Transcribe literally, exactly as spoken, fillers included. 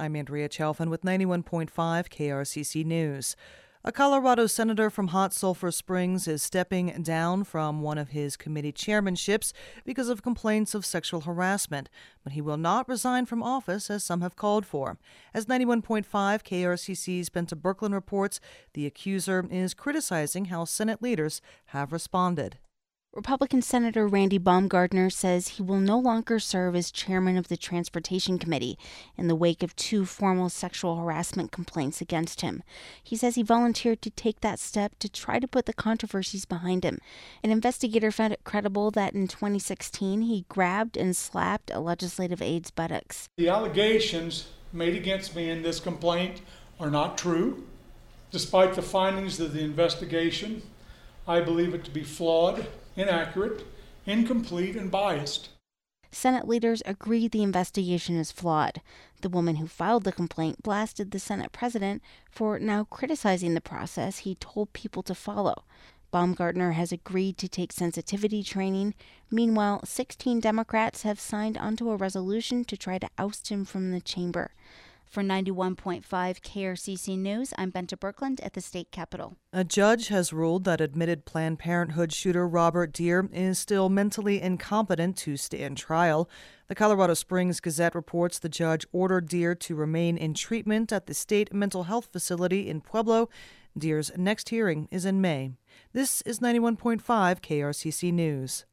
I'm Andrea Chalfin with ninety-one point five K R C C News. A Colorado senator from Hot Sulphur Springs is stepping down from one of his committee chairmanships because of complaints of sexual harassment, but he will not resign from office as some have called for. As ninety-one point five K R C C's Benta Birkeland reports, the accuser is criticizing how Senate leaders have responded. Republican Senator Randy Baumgardner says he will no longer serve as chairman of the Transportation Committee in the wake of two formal sexual harassment complaints against him. He says he volunteered to take that step to try to put the controversies behind him. An investigator found it credible that in twenty sixteen he grabbed and slapped a legislative aide's buttocks. The allegations made against me in this complaint are not true. Despite the findings of the investigation, I believe it to be flawed, inaccurate, incomplete, and biased. Senate leaders agree the investigation is flawed. The woman who filed the complaint blasted the Senate president for now criticizing the process he told people to follow. Baumgardner has agreed to take sensitivity training. Meanwhile, sixteen Democrats have signed onto a resolution to try to oust him from the chamber. For ninety-one point five K R C C News, I'm Benta Birkeland at the state capitol. A judge has ruled that admitted Planned Parenthood shooter Robert Dear is still mentally incompetent to stand trial. The Colorado Springs Gazette reports the judge ordered Dear to remain in treatment at the state mental health facility in Pueblo. Dear's next hearing is in May. This is ninety-one point five K R C C News.